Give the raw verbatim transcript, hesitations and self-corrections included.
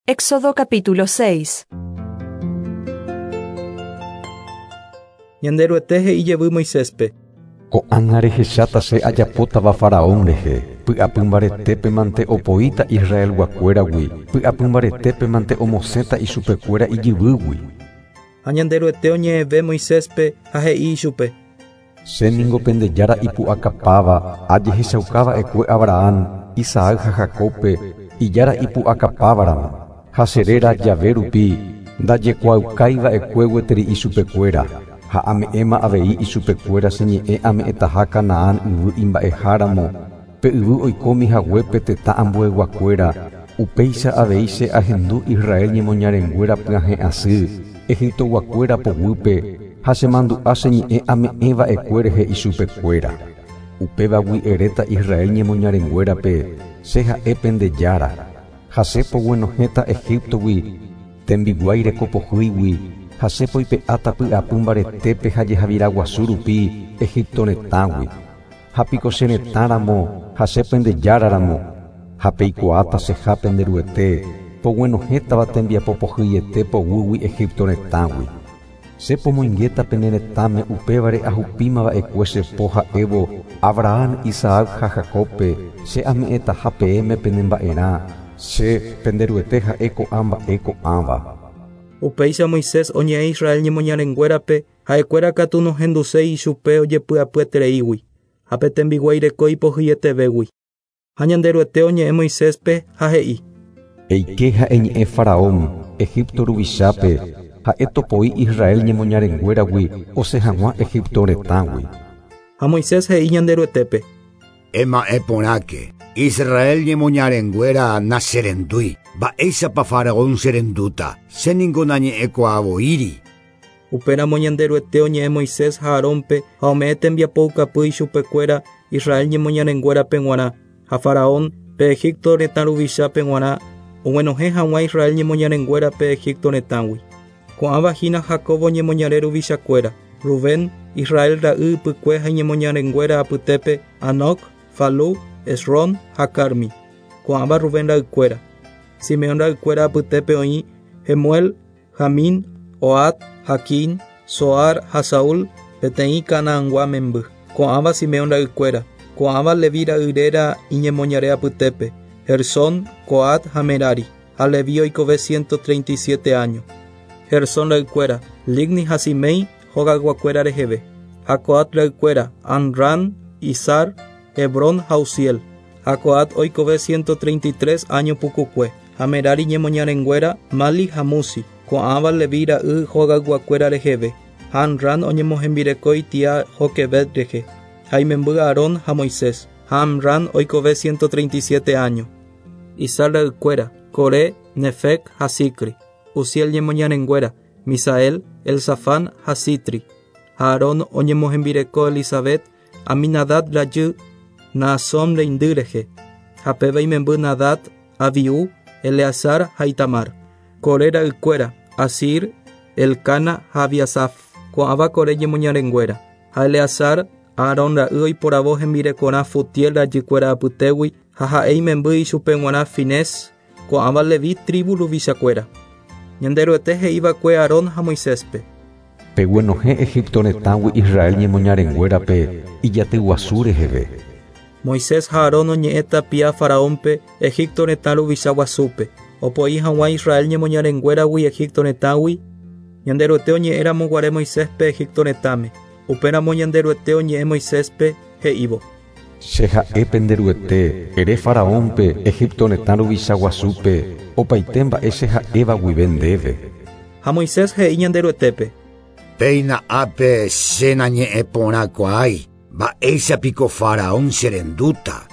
Éxodo capítulo seis. Ñanderuete he'ijevy Moiséspe. Ko'ág̃a rehecháta che ajapótava Faraón rehe, py'apymbaretépe mante opoíta Israel guakuéragui, py'apymbaretépe mante omosẽta ichupekuéra ijyvýgui. Ha ñanderuete oñe'ẽve Moiséspe ha he'i ichupe. Chéniko pendejára ipu'akapáva ajehechaukava'ekue Abraham, Isaac ha Jakobpe ijára ipu'akapávaramo. Ha cheréra jave rupi ndajekuaukáva'ekue gueteri ichupekuéra. Ha ame'ẽma avei ichupekuéra cheñe'ẽ ame'ẽtaha Kanaán yvy imba'eháramo pe yvy oikómihaguépe tetã ambueguakuéra. Upéicha avei che ahendu Israel ñemoñarenguéra pyahẽ asy Egipto guakuéra poguýpe ha chemandu'a cheñe'ẽ ame'ẽva'ekue rehe ichupekuéra. Upévagui eréta Israel ñemoñarenguérape che ha'e pendejára. Ha chépo guenohéta Egiptogui tembiguái rekopohýigui ha chépo ipe'áta py'apymbaretépe ha jehaviraguasu rupi Egipto retãgui. Ha piko che retãramo ha che pendejáraramo ha peikuaáta cheha penderuete poguenohétava tembiapopohýiete pogúgui Egipto retãgui. Chépo moinggéta pene retãme upévare ahupímava'ekue chepo ha'évo Abraham, Isaac ha Jakobpe che ame'ẽtaha peẽme pene mba'erã che penderuete ha'e ko'ã mba'e ko'ãva. Upéicha Moisés oñe'ẽ Israel ñemoñarenguérape ha'ekuéra katu nohenduséi ichupe ojepy'apyetereígui ha pe tembiguái reko ipohýietevégui. Ha ñanderuete oñe'ẽ Moiséspe ha he'i: Eike ha'e ñe'ẽ Faraón Egipto ruvichápe ha'e topo'i Israel ñemoñarenguéragui ose hag̃ua Egipto retãgui. Ha Moisés he'i ñanderuetépe: Ema'ẽ porãke Israel ñemoñarenguéra nacherendúi mba'éichapa Faraón cherendúta chéniko nañe'ẽkuaavoíri. Upéramo ñanderuete oñe'ẽ Moisés ha Arónpe ha ome'ẽ tembiapoukapy ichupekuéra Israel ñemoñarenguérape g̃uarã ha Faraón pe Egipto retã ruvichápe g̃uarã oguenohẽ hag̃ua Israel ñemoñarenguérape Egipto retãgui. Ko'ã vahína Jacobo ñemoñare ruvichakuéra, Rubén Israel ra'y ypykue ha ñemoñarenguéra apytépe Anok, Falu, Esrón ha Carmi. Ko'ãva Rubén ra'ykuéra. Simeón ra'ykuéra apytépe oĩ Jemuel, Jamín, Ohad, Jaquín, Zoar ha Saúl peteĩ Canaãngua memby. Ko'ãva Simeón ra'ykuéra. Ko'ãva Leví ra'yréra iñemoñare apytépe Gersón, Coat ha Merari. Ha Leví oikove ciento treinta y siete años. Gersón ra'ykuéra Ligni ha Simei hogaguakuéra reheve. Ha Coat ra'ykuéra Amran, Izar, Hebrón ha Uziel. Ha Coat oikove ciento treinta y tres años pukukue. Ha Merari ñemoñarenguéra Mali ha Musi. Ko'ãva Leví ra'y hogaguakuéra reheve. Ha Amran oñemohembirekói tia Joquebed rehe. Ha imemby Aarón ha Moisés. Ha Amran oikove ciento treinta y siete años. Izar ra'ykuéra Coré, Nefec ha Sicri. Uziel ñemoñarenguéra Misael, Elzafán ha Sitri. Ha Aarón oñemohembireko Elizabeth Aminadab rajy Naasón reindy rehe. Ha péva imemby Nadab, Abiú, Eleazar ha Itamar. Coré ra'ykuéra Asir, Elcana ha Abiasaf. Ko'ãva Coré ñemoñarenguéra. Ha Eleazar Aarón ra'y oiporavo hembirekorã Futiel rajykuéra apytégui ha ha'e imemby ichupe g̃uarã Finés. Ko'ãva Leví tribu ruvichakuéra. Ñanderuete he'ívakue Aarón ha Moiséspe: Peguenohẽ Egipto retãgui Israel ñemoñarenguérape ijatyguasu reheve. Moisés ha Aarón oñe'ẽ tapia Faraónpe Egipto retã ruvichaguasúpe. Opo'i hag̃ua Israel ñemoñarenguéragui Egipto retãgui. Ñanderuete oñe'ẽramo guare Moiséspe Egipto retãme. Upéramo ñanderuete oñe'ẽ Moiséspe he'ívo: Che ha'e penderuete ere Faraónpe Egipto retã ruvichaguasúpe opaite mba'e che ha'évagui ndéve. Ha Moisés he'i ñanderuetépe: Péina ápe che nañe'ẽ porãkuaái mba'éichapiko Faraón cherendúta